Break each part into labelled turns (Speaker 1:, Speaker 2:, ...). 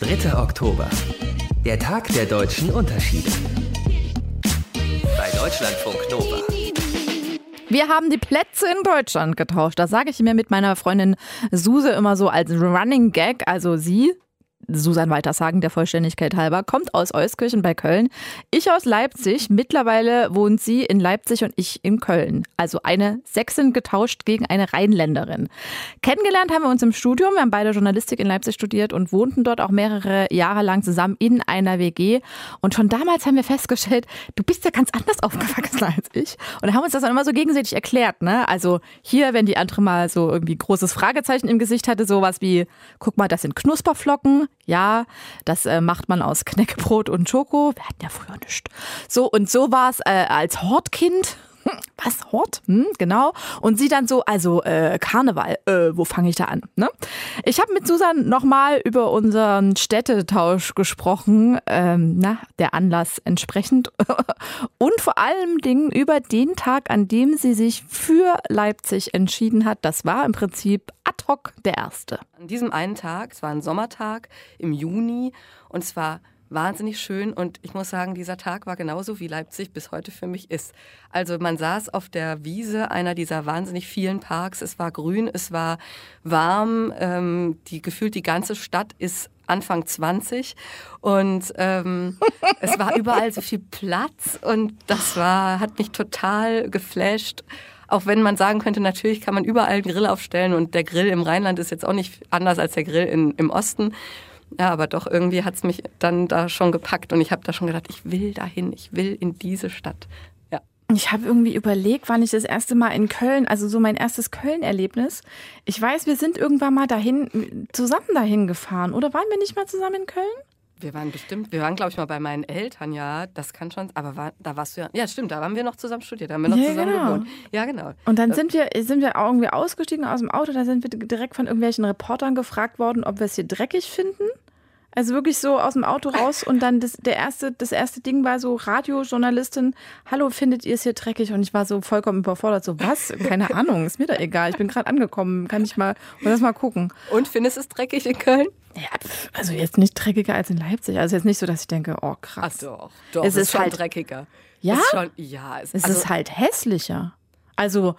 Speaker 1: 3. Oktober. Der Tag der deutschen Unterschiede. Bei Deutschlandfunk Nova.
Speaker 2: Wir haben die Plätze in Deutschland getauscht. Das sage ich mir mit meiner Freundin Suse immer so als Running Gag. Also sie, Susanne Weitershagen, der Vollständigkeit halber, kommt aus Euskirchen bei Köln. Ich aus Leipzig. Mittlerweile wohnt sie in Leipzig und ich in Köln. Also eine Sächsin getauscht gegen eine Rheinländerin. Kennengelernt haben wir uns im Studium. Wir haben beide Journalistik in Leipzig studiert und wohnten dort auch mehrere Jahre lang zusammen in einer WG. Und schon damals haben wir festgestellt, du bist ja ganz anders aufgewachsen als ich. Und haben uns das dann immer so gegenseitig erklärt, ne? Also hier, wenn die andere mal so irgendwie großes Fragezeichen im Gesicht hatte, sowas wie, guck mal, das sind Knusperflocken. Ja, das macht man aus Knäckebrot und Schoko. Wir hatten ja früher nichts. So, und so war es als Hortkind. Was, Hort? Genau. Und sie dann so, also Karneval, wo fange ich da an? Ne? Ich habe mit Susan nochmal über unseren Städtetausch gesprochen, der Anlass entsprechend. Und vor allem Dingen über den Tag, an dem sie sich für Leipzig entschieden hat. Das war im Prinzip ad hoc der erste.
Speaker 3: An diesem einen Tag, es war ein Sommertag im Juni und es war wahnsinnig schön und ich muss sagen, dieser Tag war genauso wie Leipzig bis heute für mich ist. Also man saß auf der Wiese einer dieser wahnsinnig vielen Parks, es war grün, es war warm, gefühlt die ganze Stadt ist Anfang 20 und es war überall so viel Platz und hat mich total geflasht. Auch wenn man sagen könnte, natürlich kann man überall einen Grill aufstellen und der Grill im Rheinland ist jetzt auch nicht anders als der Grill im Osten. Ja, aber doch irgendwie hat es mich dann da schon gepackt und ich habe da schon gedacht, ich will dahin, ich will in diese Stadt. Ja.
Speaker 2: Ich habe irgendwie überlegt, wann ich das erste Mal in Köln, also so mein erstes Köln-Erlebnis. Ich weiß, wir sind irgendwann mal zusammen dahin gefahren. Oder waren wir nicht mal zusammen in Köln?
Speaker 3: Wir waren, glaube ich, mal bei meinen Eltern, ja, das kann schon, aber da warst du ja stimmt, da haben wir noch zusammen studiert, da haben wir noch zusammen gewohnt. Ja, genau.
Speaker 2: Und dann sind wir irgendwie ausgestiegen aus dem Auto, da sind wir direkt von irgendwelchen Reportern gefragt worden, ob wir es hier dreckig finden. Also wirklich so aus dem Auto raus und dann das erste Ding war so Radiojournalistin, hallo, findet ihr es hier dreckig? Und ich war so vollkommen überfordert, so was? Keine Ahnung, ist mir da egal, ich bin gerade angekommen, kann ich mal gucken.
Speaker 3: Und findest du es dreckig in Köln?
Speaker 2: Ja, also jetzt nicht dreckiger als in Leipzig, also jetzt nicht so, dass ich denke, oh krass.
Speaker 3: Ach doch, es ist schon halt dreckiger.
Speaker 2: Ja?
Speaker 3: Es
Speaker 2: ist halt hässlicher. Also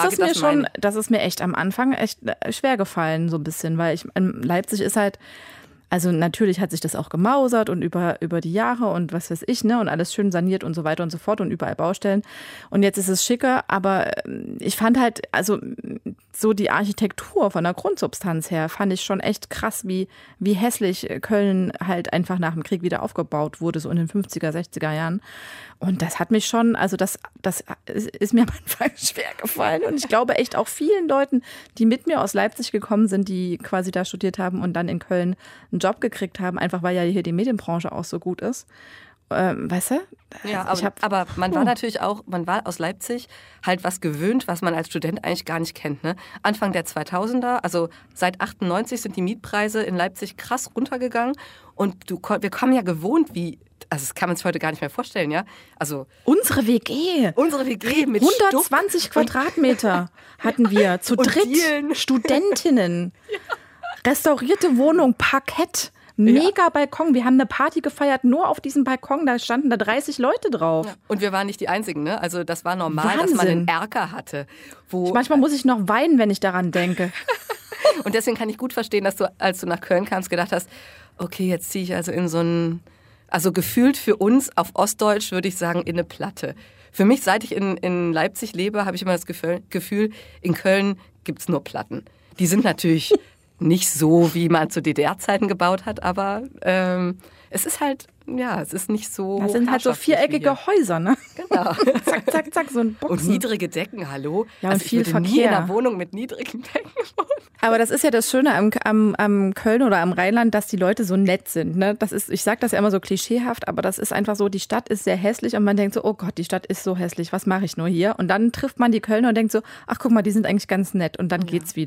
Speaker 2: das ist mir echt am Anfang echt schwer gefallen, so ein bisschen, weil Leipzig ist halt, also natürlich hat sich das auch gemausert und über die Jahre und was weiß ich, ne, und alles schön saniert und so weiter und so fort und überall Baustellen. Und jetzt ist es schicker, aber ich fand halt, also so die Architektur von der Grundsubstanz her fand ich schon echt krass, wie hässlich Köln halt einfach nach dem Krieg wieder aufgebaut wurde, so in den 50er, 60er Jahren. Und das hat mich schon, also das ist mir am Anfang schwer gefallen. Und ich glaube echt auch vielen Leuten, die mit mir aus Leipzig gekommen sind, die quasi da studiert haben und dann in Köln einen Job gekriegt haben, einfach weil ja hier die Medienbranche auch so gut ist. Weißt du?
Speaker 3: Ja, aber man war natürlich auch, man war aus Leipzig halt was gewöhnt, was man als Student eigentlich gar nicht kennt. Ne? Anfang der 2000er, also seit 98 sind die Mietpreise in Leipzig krass runtergegangen und wir kommen ja gewohnt also das kann man sich heute gar nicht mehr vorstellen, ja? Also
Speaker 2: Unsere WG mit 120 Quadratmeter hatten wir, zu dritt,
Speaker 3: Dielen.
Speaker 2: Studentinnen, restaurierte Wohnung, Parkett, mega Balkon. Wir haben eine Party gefeiert, nur auf diesem Balkon, da standen da 30 Leute drauf.
Speaker 3: Ja. Und wir waren nicht die Einzigen, ne? Also das war normal, dass man einen Erker hatte.
Speaker 2: Manchmal muss ich noch weinen, wenn ich daran denke.
Speaker 3: Und deswegen kann ich gut verstehen, dass du, als du nach Köln kamst, gedacht hast, okay, jetzt ziehe ich also in so also gefühlt für uns auf Ostdeutsch würde ich sagen, in eine Platte. Für mich, seit ich in Leipzig lebe, habe ich immer das Gefühl, in Köln gibt es nur Platten. Die sind natürlich nicht so, wie man zu DDR-Zeiten gebaut hat, aber es ist halt, ja, es ist nicht so.
Speaker 2: Das sind halt so viereckige Häuser, ne?
Speaker 3: Genau.
Speaker 2: Zack, zack, zack, so ein Boxen.
Speaker 3: Und niedrige Decken, hallo?
Speaker 2: Ja, und
Speaker 3: also
Speaker 2: viel
Speaker 3: ich würde nie in einer Wohnung mit niedrigen Decken wohnen.
Speaker 2: Aber das ist ja das Schöne am Köln oder am Rheinland, dass die Leute so nett sind. Ne? Ich sage das ja immer so klischeehaft, aber das ist einfach so, die Stadt ist sehr hässlich und man denkt so, oh Gott, die Stadt ist so hässlich, was mache ich nur hier? Und dann trifft man die Kölner und denkt so, ach guck mal, die sind eigentlich ganz nett und dann geht's wieder.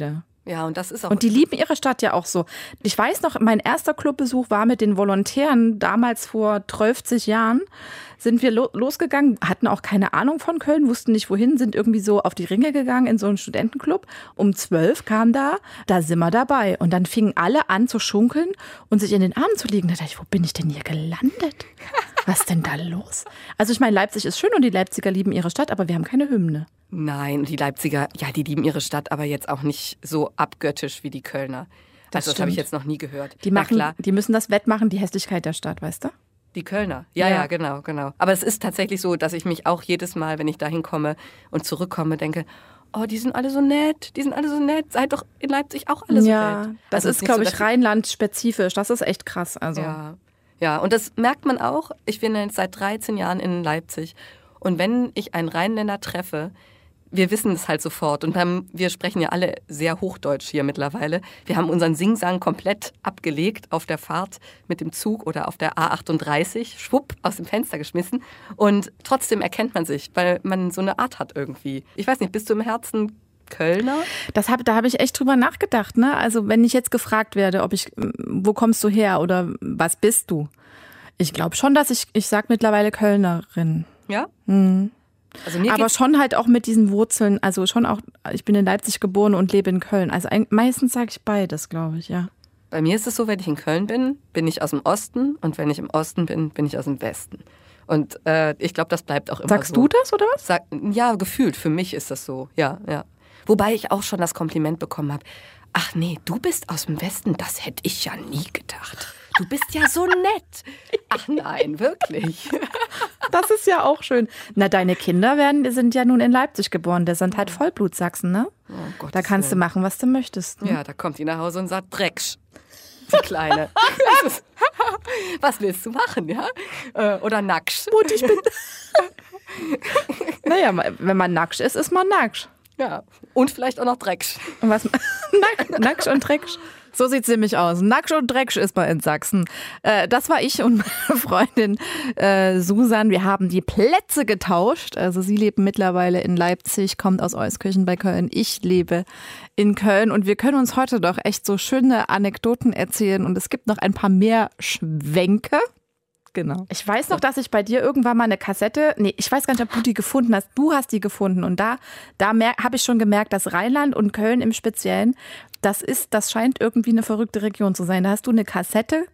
Speaker 3: Ja, und das ist auch.
Speaker 2: Und die lieben ihre Stadt ja auch so. Ich weiß noch, mein erster Clubbesuch war mit den Volontären, damals vor 12 Jahren, sind wir losgegangen, hatten auch keine Ahnung von Köln, wussten nicht wohin, sind irgendwie so auf die Ringe gegangen in so einen Studentenclub. Um 12 kam da sind wir dabei. Und dann fingen alle an zu schunkeln und sich in den Armen zu liegen. Da dachte ich, wo bin ich denn hier gelandet? Was ist denn da los? Also ich meine, Leipzig ist schön und die Leipziger lieben ihre Stadt, aber wir haben keine Hymne.
Speaker 3: Nein, die Leipziger, ja, die lieben ihre Stadt, aber jetzt auch nicht so abgöttisch wie die Kölner. Das habe ich jetzt noch nie gehört.
Speaker 2: Die müssen das wettmachen, die Hässlichkeit der Stadt, weißt du?
Speaker 3: Die Kölner. Ja, genau. Aber es ist tatsächlich so, dass ich mich auch jedes Mal, wenn ich da hinkomme und zurückkomme, denke, oh, die sind alle so nett. Seid doch in Leipzig auch alle so nett.
Speaker 2: Ja, das ist, glaube ich, Rheinland-spezifisch. Das ist echt krass. Also.
Speaker 3: Ja, und das merkt man auch. Ich bin jetzt seit 13 Jahren in Leipzig. Und wenn ich einen Rheinländer treffe, wir wissen es halt sofort. Und wir sprechen ja alle sehr Hochdeutsch hier mittlerweile. Wir haben unseren Singsang komplett abgelegt auf der Fahrt mit dem Zug oder auf der A38, schwupp, aus dem Fenster geschmissen. Und trotzdem erkennt man sich, weil man so eine Art hat irgendwie. Ich weiß nicht, bist du im Herzen Kölner?
Speaker 2: Da habe ich echt drüber nachgedacht. Ne? Also wenn ich jetzt gefragt werde, wo kommst du her oder was bist du? Ich glaube schon, dass ich sage mittlerweile Kölnerin.
Speaker 3: Ja?
Speaker 2: Mhm. Also aber schon halt auch mit diesen Wurzeln, also schon auch, ich bin in Leipzig geboren und lebe in Köln. Also meistens sage ich beides, glaube ich, ja.
Speaker 3: Bei mir ist es so, wenn ich in Köln bin, bin ich aus dem Osten und wenn ich im Osten bin, bin ich aus dem Westen. Und ich glaube, das bleibt auch immer
Speaker 2: Sagst
Speaker 3: so.
Speaker 2: Sagst du das oder was?
Speaker 3: Ja, gefühlt, für mich ist das so, ja. Wobei ich auch schon das Kompliment bekommen habe, ach nee, du bist aus dem Westen, das hätte ich ja nie gedacht. Du bist ja so nett. Ach nein, wirklich.
Speaker 2: Das ist ja auch schön. Na, deine Kinder sind ja nun in Leipzig geboren. Der sind halt Vollblutsachsen, ne?
Speaker 3: Oh Gott,
Speaker 2: da kannst du machen, was du möchtest. Ne?
Speaker 3: Ja, da kommt die nach Hause und sagt, Drecksch. Die Kleine. Was willst du machen, ja? Oder Nacksch.
Speaker 2: Mutti, ich bin... Naja, wenn man Nacksch ist man Nacksch.
Speaker 3: Ja, und vielleicht auch noch Drecksch.
Speaker 2: Und was? Nacksch und Drecksch. So sieht es nämlich aus. Nacksch und Drecksch ist man in Sachsen. Das war ich und meine Freundin Susan. Wir haben die Plätze getauscht. Also sie lebt mittlerweile in Leipzig, kommt aus Euskirchen bei Köln. Ich lebe in Köln und wir können uns heute doch echt so schöne Anekdoten erzählen. Und es gibt noch ein paar mehr Schwenke. Genau. Ich weiß noch, dass ich bei dir irgendwann mal eine Kassette, ich weiß gar nicht, ob du die gefunden hast. Du hast die gefunden und da habe ich schon gemerkt, dass Rheinland und Köln im Speziellen, das scheint irgendwie eine verrückte Region zu sein. Da hast du eine Kassette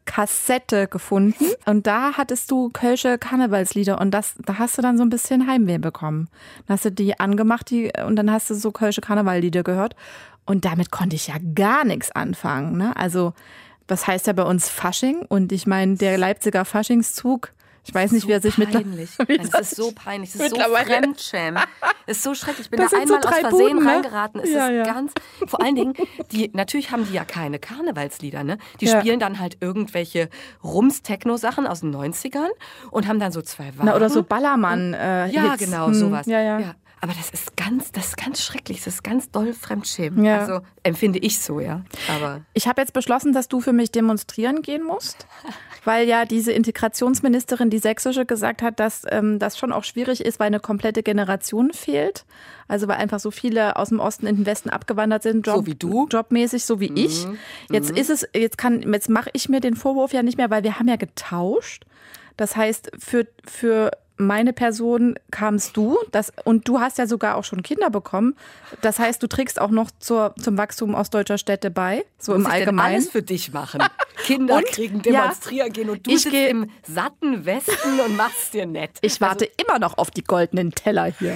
Speaker 2: gefunden und da hattest du kölsche Karnevalslieder und da hast du dann so ein bisschen Heimweh bekommen. Dann hast du die angemacht und dann hast du so kölsche Karnevallieder gehört und damit konnte ich ja gar nichts anfangen. Ne? Also was heißt ja bei uns Fasching? Und ich meine, der Leipziger Faschingszug, ich weiß nicht, wie er sich mittlerweile...
Speaker 3: Das ist so peinlich, das ist so Fremdschämen. Das ist so schrecklich. Ich bin da einmal aus Versehen reingeraten. Es ist ganz... Vor allen Dingen, natürlich haben die ja keine Karnevalslieder, ne? Die spielen dann halt irgendwelche Rums-Techno-Sachen aus den 90ern und haben dann so zwei Wagen.
Speaker 2: Oder so Ballermann.
Speaker 3: Ja, genau, sowas.
Speaker 2: Ja.
Speaker 3: Aber das ist ganz schrecklich, das ist ganz doll Fremdschämen. Ja. Also empfinde ich so, ja. Aber
Speaker 2: ich habe jetzt beschlossen, dass du für mich demonstrieren gehen musst, weil ja diese Integrationsministerin, die sächsische, gesagt hat, dass das schon auch schwierig ist, weil eine komplette Generation fehlt. Also weil einfach so viele aus dem Osten in den Westen abgewandert sind,
Speaker 3: so wie du,
Speaker 2: jobmäßig, so wie ich. Jetzt mache ich mir den Vorwurf ja nicht mehr, weil wir haben ja getauscht. Das heißt, für meine Person kamst du und du hast ja sogar auch schon Kinder bekommen. Das heißt, du trägst auch noch zum Wachstum ostdeutscher Städte bei, so im Allgemeinen.
Speaker 3: Ich alles für dich machen. Kinder kriegen, demonstrieren gehen und du sitzt im satten Westen und machst dir nett.
Speaker 2: Ich warte immer noch auf die goldenen Teller hier.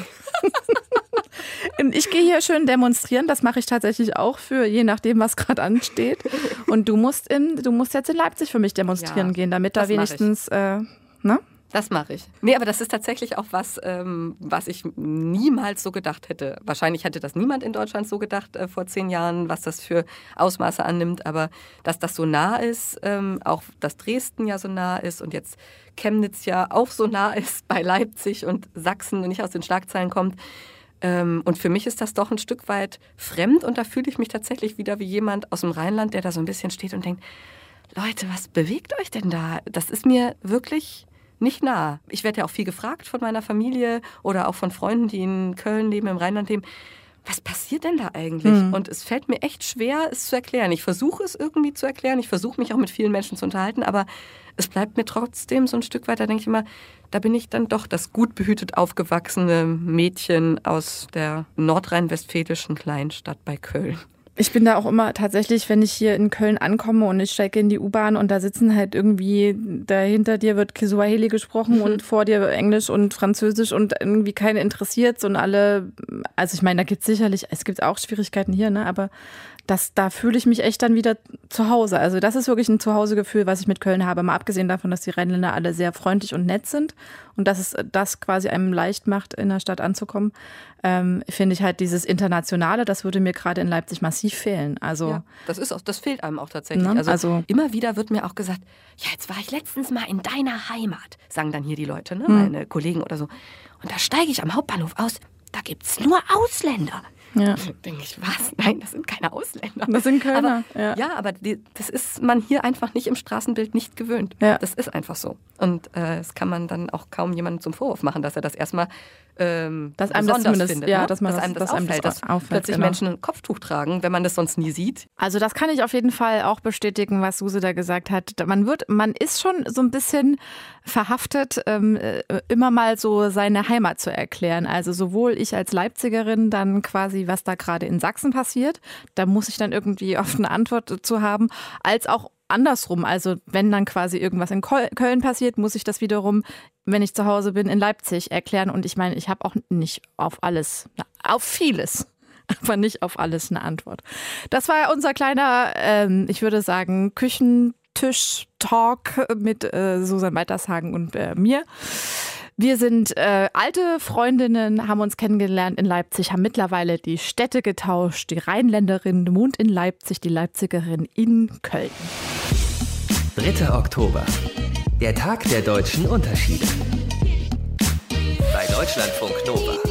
Speaker 2: Ich gehe hier schön demonstrieren, das mache ich tatsächlich auch je nachdem, was gerade ansteht. Und du musst jetzt in Leipzig für mich demonstrieren gehen, damit da wenigstens, ne?
Speaker 3: Das mache ich. Nee, aber das ist tatsächlich auch was ich niemals so gedacht hätte. Wahrscheinlich hätte das niemand in Deutschland so gedacht vor 10 Jahren, was das für Ausmaße annimmt. Aber dass das so nah ist, auch dass Dresden ja so nah ist und jetzt Chemnitz ja auch so nah ist bei Leipzig und Sachsen und nicht aus den Schlagzeilen kommt. Und für mich ist das doch ein Stück weit fremd und da fühle ich mich tatsächlich wieder wie jemand aus dem Rheinland, der da so ein bisschen steht und denkt, Leute, was bewegt euch denn da? Das ist mir wirklich nicht nah. Ich werde ja auch viel gefragt von meiner Familie oder auch von Freunden, die in Köln leben, im Rheinland leben. was passiert denn da eigentlich? Und es fällt mir echt schwer, es zu erklären. Ich versuche es irgendwie zu erklären, ich versuche mich auch mit vielen Menschen zu unterhalten, aber es bleibt mir trotzdem so ein Stück weit, da denke ich immer, da bin ich dann doch das gut behütet aufgewachsene Mädchen aus der nordrhein-westfälischen Kleinstadt bei Köln.
Speaker 2: Ich bin da auch immer tatsächlich, wenn ich hier in Köln ankomme und ich steige in die U-Bahn und da sitzen halt irgendwie, da hinter dir wird Kiswahili gesprochen und vor dir Englisch und Französisch und irgendwie keine interessiert's und alle, also ich meine, da gibt's sicherlich, es gibt auch Schwierigkeiten hier, ne, aber da fühle ich mich echt dann wieder zu Hause. Also das ist wirklich ein Zuhausegefühl, was ich mit Köln habe. Mal abgesehen davon, dass die Rheinländer alle sehr freundlich und nett sind und dass es das quasi einem leicht macht, in der Stadt anzukommen, finde ich halt dieses Internationale, das würde mir gerade in Leipzig massiv fehlen. Also
Speaker 3: ja, das fehlt einem auch tatsächlich.
Speaker 2: Ne?
Speaker 3: Also immer wieder wird mir auch gesagt, ja, jetzt war ich letztens mal in deiner Heimat, sagen dann hier die Leute, ne, meine Kollegen oder so. Und da steige ich am Hauptbahnhof aus, da gibt's nur Ausländer.
Speaker 2: Ja.
Speaker 3: Denke ich, was? Nein, das sind keine Ausländer.
Speaker 2: Das sind Kölner.
Speaker 3: Aber das ist man hier einfach nicht im Straßenbild nicht gewöhnt.
Speaker 2: Ja.
Speaker 3: Das ist einfach so. Und das kann man dann auch kaum jemandem zum Vorwurf machen, dass er das erstmal
Speaker 2: dass einem das
Speaker 3: besonders
Speaker 2: zumindest,
Speaker 3: findet.
Speaker 2: ja,
Speaker 3: Ne?
Speaker 2: dass einem das
Speaker 3: auffällt, dass plötzlich
Speaker 2: genau.
Speaker 3: Menschen ein Kopftuch tragen, wenn man das sonst nie sieht.
Speaker 2: Also das kann ich auf jeden Fall auch bestätigen, was Suse da gesagt hat. Man ist schon so ein bisschen verhaftet, immer mal so seine Heimat zu erklären. Also sowohl ich als Leipzigerin dann quasi, was da gerade in Sachsen passiert, da muss ich dann irgendwie oft eine Antwort zu haben, als auch andersrum. Also wenn dann quasi irgendwas in Köln passiert, muss ich das wiederum, wenn ich zu Hause bin, in Leipzig erklären. Und ich meine, ich habe auch nicht auf alles, auf vieles, aber nicht auf alles eine Antwort. Das war unser kleiner, ich würde sagen, Küchentisch-Talk mit Susan Weitershagen und mir. Wir sind alte Freundinnen, haben uns kennengelernt in Leipzig, haben mittlerweile die Städte getauscht. Die Rheinländerin wohnt in Leipzig, die Leipzigerin in Köln.
Speaker 1: 3. Oktober. Der Tag der deutschen Unterschiede. Bei Deutschlandfunk Nova.